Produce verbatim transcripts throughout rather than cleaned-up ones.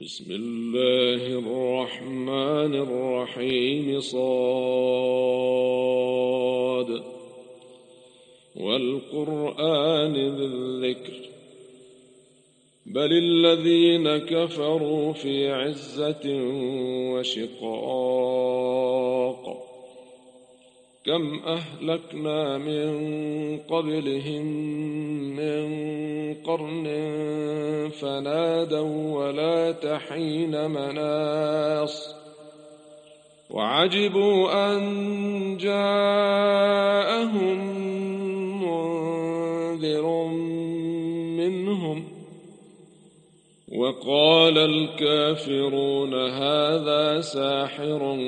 بسم الله الرحمن الرحيم. صاد والقرآن ذي الذكر بل الذين كفروا في عزة وشقاق كم أهلكنا من قبلهم من قرن فنادوا ولا حين مناص وعجبوا أن جاءهم منذر منهم وقال الكافرون هذا ساحر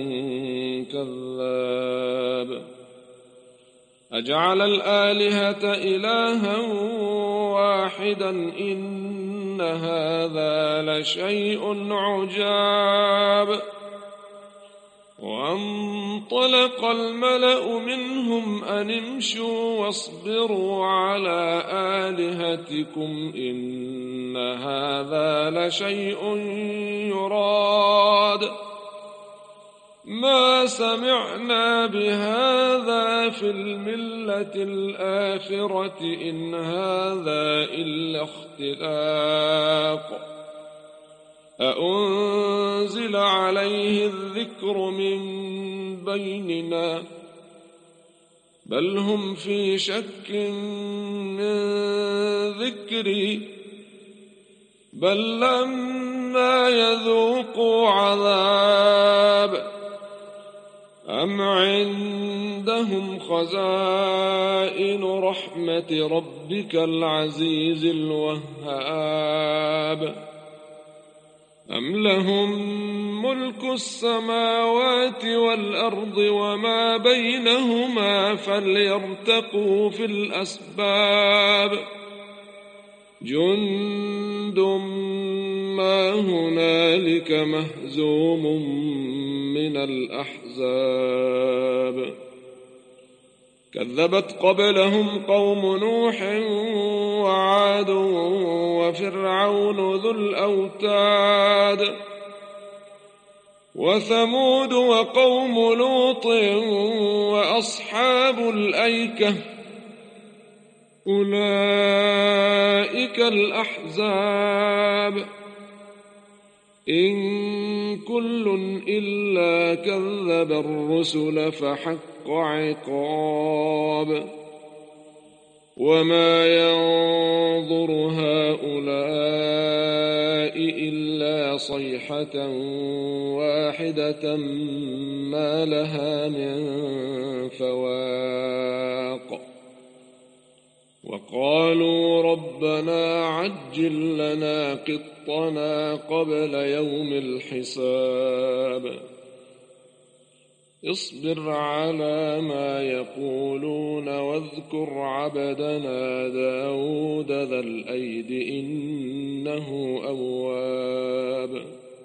كذاب أجعل الآلهة إلها واحدا إن هذا لشيء عجاب. وانطلق الملأ منهم أن امشوا واصبروا على آلهتكم إن هذا لشيء يراد ما سمعنا بهذا في الملة الآخرة إن هذا إلا اختلاق أأنزل عليه الذكر من بيننا بل هم في شك من ذكري بل لما يذوقوا عذاب أم عندهم خزائن رحمة ربك العزيز الوهاب أم لهم ملك السماوات والأرض وما بينهما فليرتقوا في الأسباب جند ما هنالك مهزوم من الأحزاب كذبت قبلهم قوم نوح وعاد وفرعون ذو الأوتاد وثمود وقوم لوط وأصحاب الأيكة أولئك الأحزاب إن كل إلا كذب الرسل فحق عقاب وما ينظر هؤلاء إلا صيحة واحدة ما لها من فواق وقالوا ربنا عجل لنا قطنا قبل يوم الحساب اصبر على ما يقولون واذكر عبدنا داود ذا الأيد إنه أواب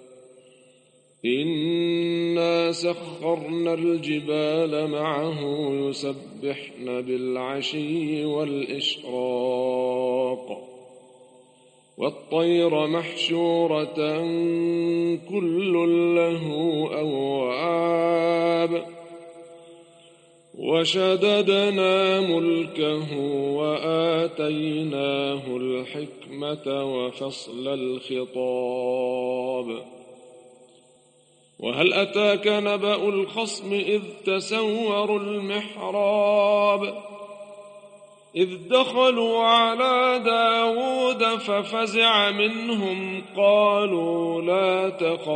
إنا سخرنا الجبال معه يسبحن بالعشي والإشراق والطير محشورة كل له أواب وشددنا ملكه وآتيناه الحكمة وفصل الخطاب وهل أتاك نبأ الخصم إذ تسوروا المحراب إذ دخلوا على داود ففزع منهم قالوا لا تخف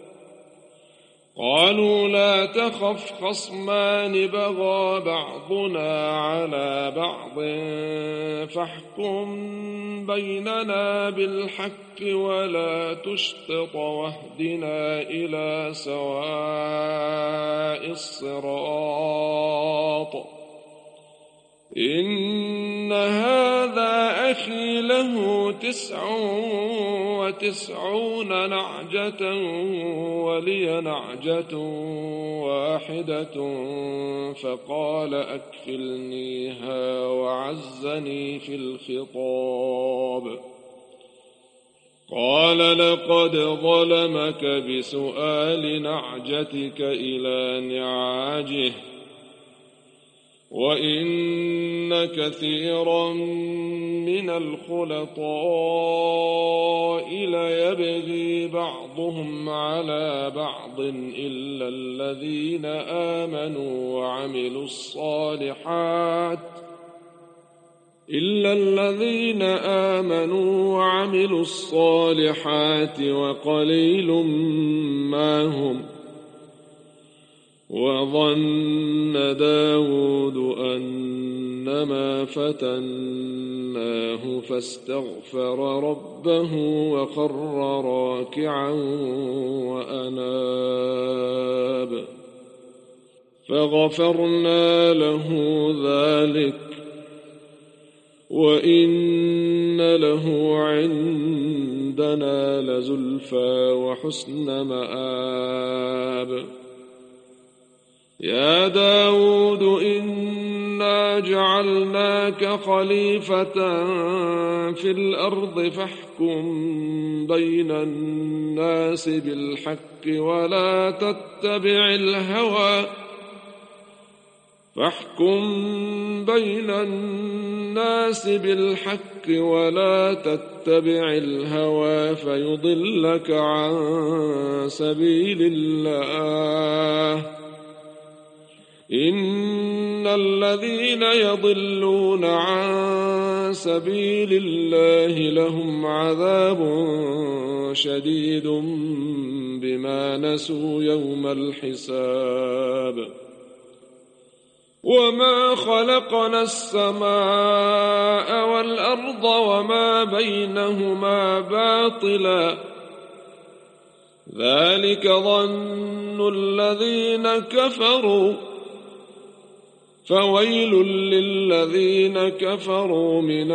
قالوا لا تخف خصمان بغى بعضنا على بعض فاحكم بيننا بالحق ولا تشطط واهدنا إلى سواء الصراط إن هذا أخي له تسع وتسعون نعجة ولي نعجة واحدة فقال أكفلنيها وعزني في الخطاب قال لقد ظلمك بسؤال نعجتك إلى نعاجه وإن كثيرا من الخلطاء ليبغي بعضهم على بعض إلا الذين آمنوا وعملوا الصالحات إلا الذين آمنوا وعملوا الصالحات وقليل ما هم. وظن داود أنما فتناه فاستغفر ربه وخر راكعا وأناب فغفرنا له ذلك وإن له عندنا لزلفى وحسن مآب. يا داود إنا جعلناك خليفة في الأرض فاحكم بين الناس بالحق ولا تتبع الهوى فاحكم بين الناس بالحق ولا تتبع الهوى فيضلك عن سبيل الله إن الذين يضلون عن سبيل الله لهم عذاب شديد بما نسوا يوم الحساب. وما خلقنا السماء والأرض وما بينهما باطلا ذلك ظن الذين كفروا فويل للذين كفروا من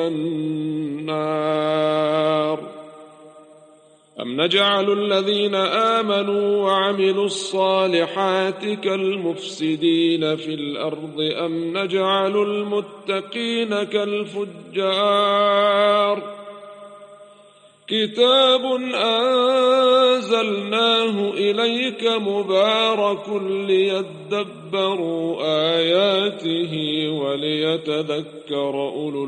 النار. أم نجعل الذين آمنوا وعملوا الصالحات كالمفسدين في الأرض أم نجعل المتقين كالفجار كتاب أنزلناه إليك مبارك ليدبروا آياته وليتذكر أولو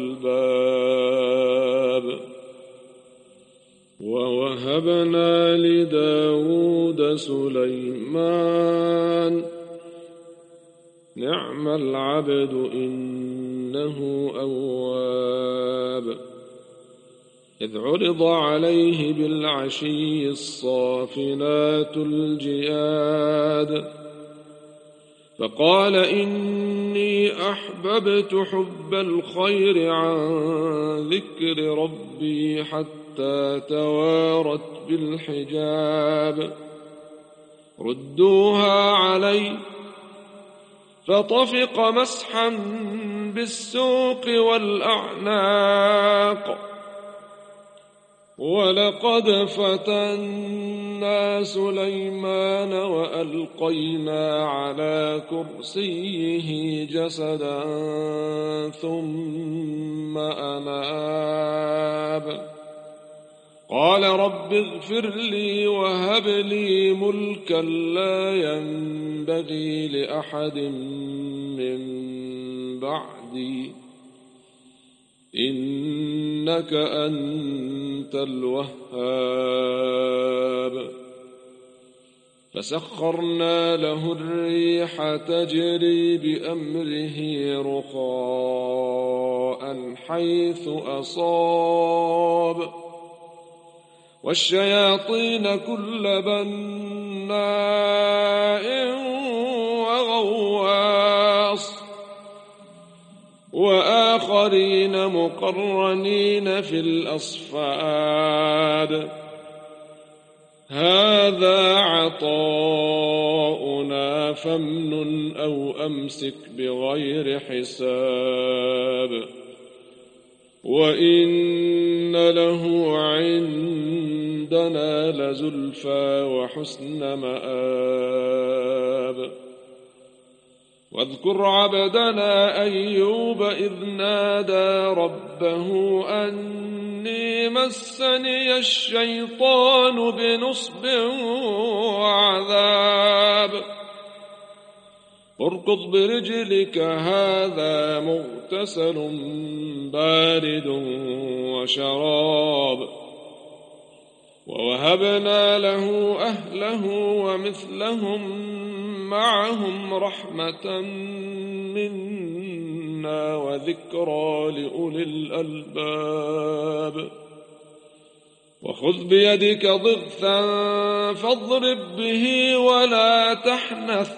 الألباب. ووهبنا لداود سليمان نعم العبد إنه أواب إذ عرض عليه بالعشي الصافنات الجياد فقال إني أحببت حب الخير عن ذكر ربي حتى توارت بالحجاب ردوها علي فطفق مسحا بالسوق والأعناق ولقد فتنا سليمان وألقينا على كرسيه جسدا ثم أناب قال رب اغفر لي وهب لي ملكا لا ينبغي لأحد من بعدي إنك أنت الوهاب فسخرنا له الريح تجري بأمره رخاء حيث أصاب والشياطين كل بناء وغواص وآخرين مقرنين في الأصفاد هذا عطاؤنا فامنن أو أمسك بغير حساب وإن له عندنا لزلفى وحسن مآب واذكر عبدنا أيوب إذ نادى ربه أن إني مسني الشيطان بنصب وعذاب اركض برجلك هذا مغتسل بارد وشراب ووهبنا له أهله ومثلهم معهم رحمة منا وذكرى لأولي الألباب وخذ بيدك ضغثا فاضرب به ولا تحنث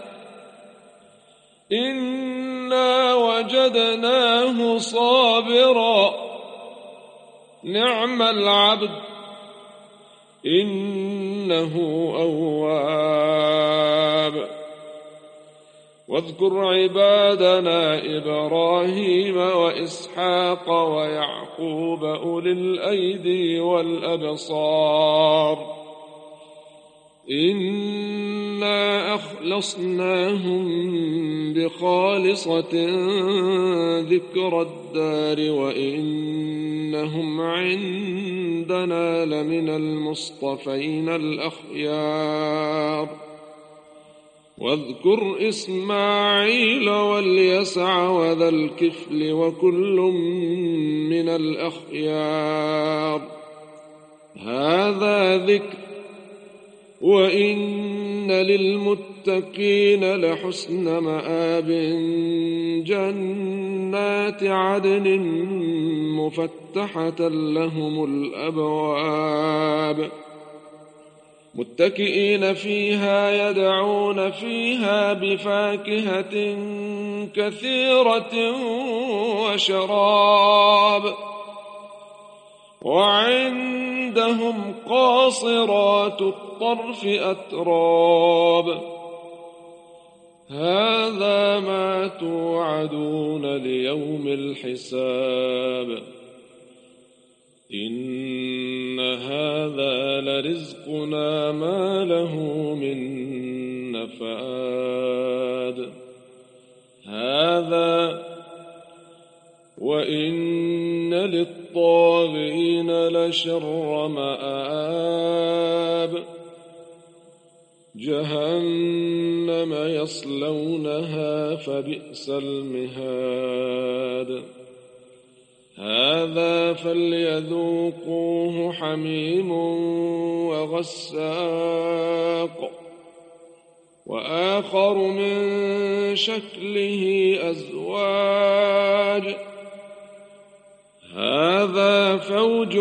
إنا وجدناه صابرا نعم العبد إنه أواب واذكر عبادنا إبراهيم وإسحاق ويعقوب أولي الأيدي والأبصار إنا أخلصناهم بخالصة ذكر الدار وإنهم عندنا لمن المصطفين الأخيار واذكر إسماعيل واليسع وذا الكفل وكل من الأخيار هذا ذكر وإن للمتقين لحسن مآب جنات عدن مفتحة لهم الأبواب متكئين فيها يدعون فيها بفاكهة كثيرة وشراب وعندهم قاصرات الطرف أتراب هذا ما توعدون ليوم الحساب إن هذا لرزقنا ما له من نفاد هذا وإن للطاغين لشر مآب جهنم يصلونها فبئس المهاد هذا فليذوقوه حميم وغساق وآخر من شكله أزواج هذا فوج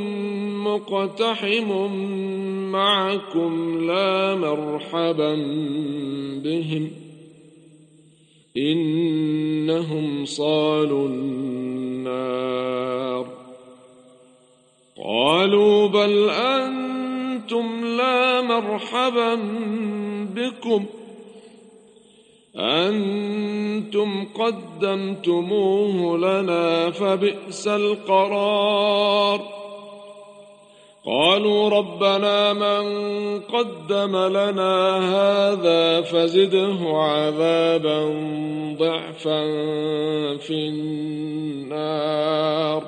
مقتحم معكم لا مرحبا بهم إنهم صالوا النار قالوا بل أنتم لا مرحبا بكم أنتم قدمتموه لنا فبئس القرار قالوا ربنا من قدم لنا هذا فزده عذابا ضعفا في النار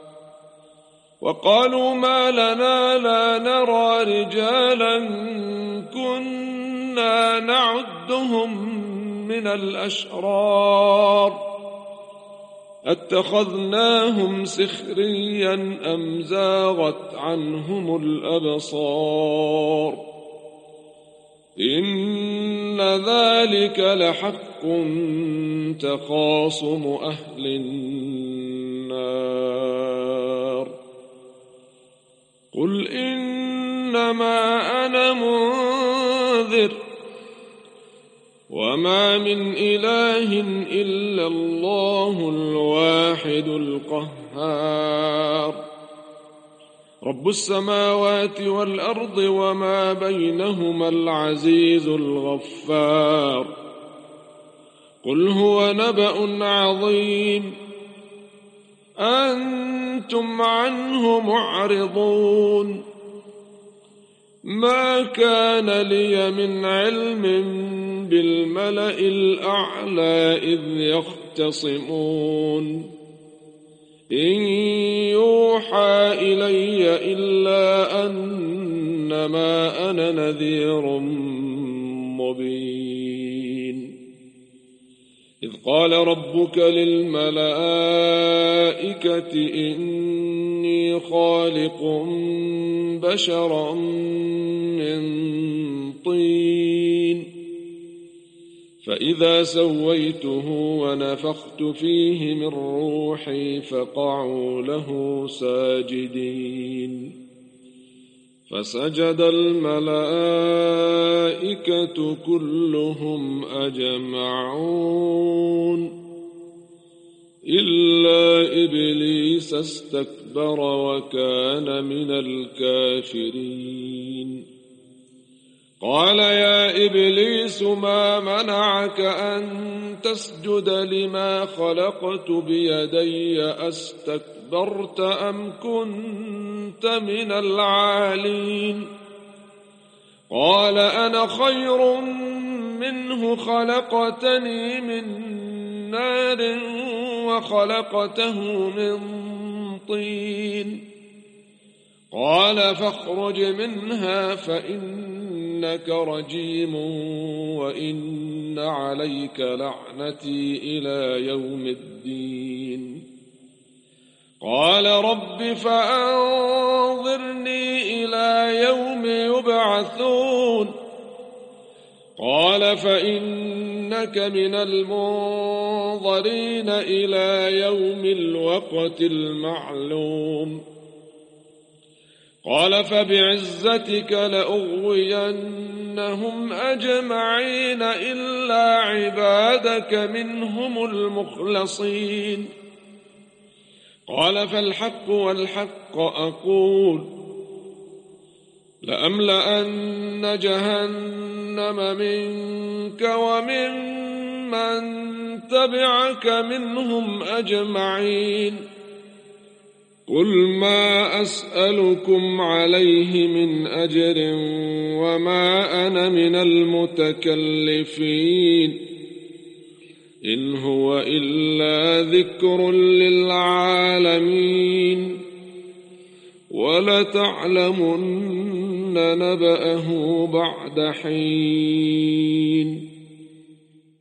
وقالوا ما لنا لا نرى رجالا كنا نعدهم من الأشرار اتخذناهم سخريا أم زاغت عنهم الأبصار إن ذلك لحق تخاصم أهل النار قل إنما أنا منذر وما من إله إلا الله الواحد القهار رب السماوات والأرض وما بينهما العزيز الغفار قل هو نبأ عظيم أنتم عنه معرضون ما كان لي من علم بالملأ الأعلى إذ يختصمون إن يوحى إلي إلا أنما أنا نذير مبين إذ قال ربك للملائكة إني خالق بشرا من طين فإذا سويته ونفخت فيه من روحي فقعوا له ساجدين فسجد الملائكة كلهم أجمعون إلا إبليس استكبر وكان من الكافرين قال يا إبليس ما منعك أن تسجد لما خلقت بيدي أستكبرت أم كنت من العالين قال أنا خير منه خلقتني من نار وخلقته من طين قال فاخرج منها فإنك رجيم وإن عليك لعنتي إلى يوم الدين قال رب فأنظرني إلى يوم يبعثون قال فإنك من المنظرين إلى يوم الوقت المعلوم قال فبعزتك لأغوينهم أجمعين إلا عبادك منهم المخلصين قال فالحق والحق أقول لأملأن جهنم منك ومن من تبعك منهم أجمعين قل ما أسألكم عليه من أجر وما أنا من المتكلفين إن هو إلا ذكر للعالمين ولتعلمن نبأه بعد حين